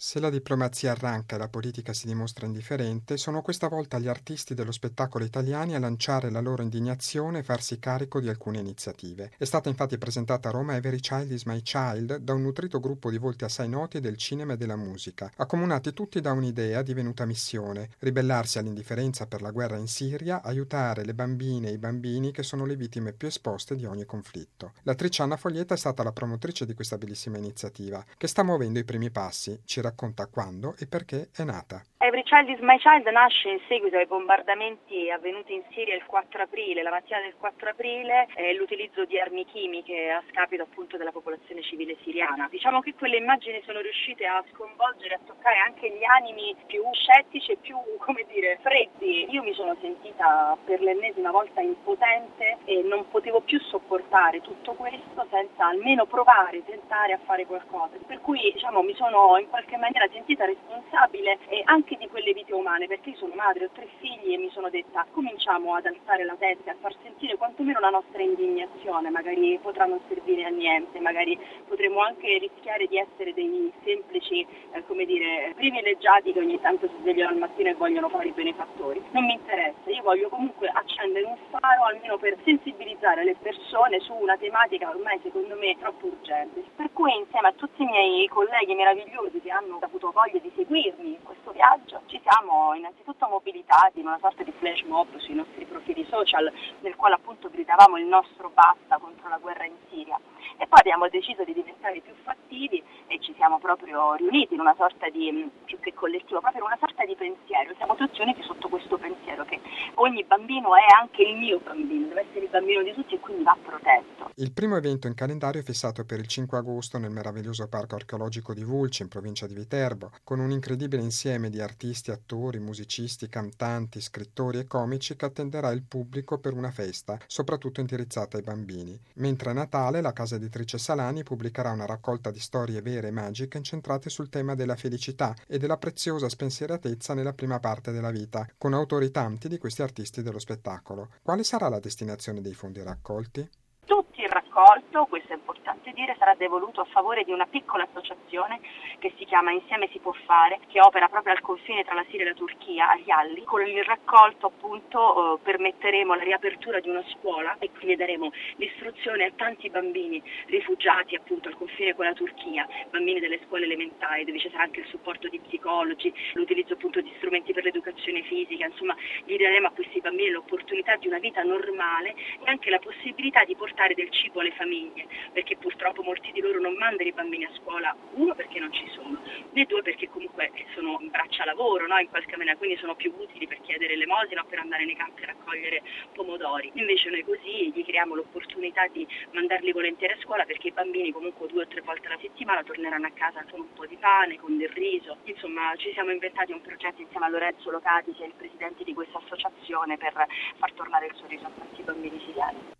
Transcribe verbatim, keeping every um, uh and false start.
Se la diplomazia arranca e la politica si dimostra indifferente, sono questa volta gli artisti dello spettacolo italiani a lanciare la loro indignazione e farsi carico di alcune iniziative. È stata infatti presentata a Roma Every Child is My Child da un nutrito gruppo di volti assai noti del cinema e della musica, accomunati tutti da un'idea divenuta missione: ribellarsi all'indifferenza per la guerra in Siria, aiutare le bambine e i bambini che sono le vittime più esposte di ogni conflitto. L'attrice Anna Foglietta è stata la promotrice di questa bellissima iniziativa, che sta muovendo i primi passi. Ci racconta quando e perché è nata. Every Child is My Child nasce in seguito ai bombardamenti avvenuti in Siria il quattro aprile, la mattina del quattro aprile, e l'utilizzo di armi chimiche a scapito appunto della popolazione civile siriana. Diciamo che quelle immagini sono riuscite a sconvolgere, a toccare anche gli animi più scettici e più, come dire, freddi. Io mi sono sentita per l'ennesima volta impotente e non potevo più sopportare tutto questo senza almeno provare, tentare a fare qualcosa. Per cui, diciamo, mi sono in qualche maniera sentita responsabile e anche di quelle vite umane, perché io sono madre, ho tre figli e mi sono detta: cominciamo ad alzare la testa e a far sentire quantomeno la nostra indignazione. Magari potrà non servire a niente, magari potremo anche rischiare di essere dei semplici, eh, come dire, privilegiati che ogni tanto si svegliano al mattino e vogliono fare i benefattori. Non mi interessa, io voglio comunque accendere un faro almeno per sensibilizzare le persone su una tematica ormai secondo me troppo urgente. Per cui insieme a tutti i miei colleghi meravigliosi che hanno avuto voglia di seguirmi in questo viaggio, ci siamo innanzitutto mobilitati in una sorta di flash mob sui nostri profili social, nel quale appunto gridavamo il nostro basta contro la guerra in Siria, e poi abbiamo deciso di diventare più fattivi e ci siamo proprio riuniti in una sorta di, più che collettivo, proprio in una sorta di pensiero. Siamo tutti uniti sotto questo pensiero che ogni bambino è anche il mio bambino, deve essere il bambino di tutti e quindi va protetto. Il primo evento in calendario è fissato per il cinque agosto nel meraviglioso parco archeologico di Vulci, in provincia di Viterbo, con un incredibile insieme di artisti, attori, musicisti, cantanti, scrittori e comici che attenderà il pubblico per una festa, soprattutto indirizzata ai bambini. Mentre a Natale la casa editrice Salani pubblicherà una raccolta di storie vere e magiche incentrate sul tema della felicità e della preziosa spensieratezza nella prima parte della vita, con autori tanti di questi artisti dello spettacolo. Quale sarà la destinazione dei fondi raccolti? Tutto il raccolto, questo è importante dire, sarà devoluto a favore di una piccola associazione che si chiama Insieme si può fare, che opera proprio al confine tra la Siria e la Turchia, a Rialli. Con il raccolto appunto eh, permetteremo la riapertura di una scuola e quindi daremo l'istruzione a tanti bambini rifugiati appunto al confine con la Turchia, bambini delle scuole elementari, dove ci sarà anche il supporto di psicologi, l'utilizzo appunto di strumenti per l'educazione fisica. Insomma, gli daremo a questi bambini l'opportunità di una vita normale e anche la possibilità di portare del cibo alle famiglie, perché purtroppo molti di loro non mandano i bambini a scuola, uno perché non ci sono, né due perché comunque sono in braccia lavoro, no? In qualche maniera, quindi sono più utili per chiedere elemosina o per andare nei campi a raccogliere pomodori. Invece noi così gli creiamo l'opportunità di mandarli volentieri a scuola, perché i bambini comunque due o tre volte alla settimana torneranno a casa con un po' di pane, con del riso. Insomma, ci siamo inventati un progetto insieme a Lorenzo Locati, che è il presidente di questa associazione, per far tornare il sorriso a tanti bambini siriani.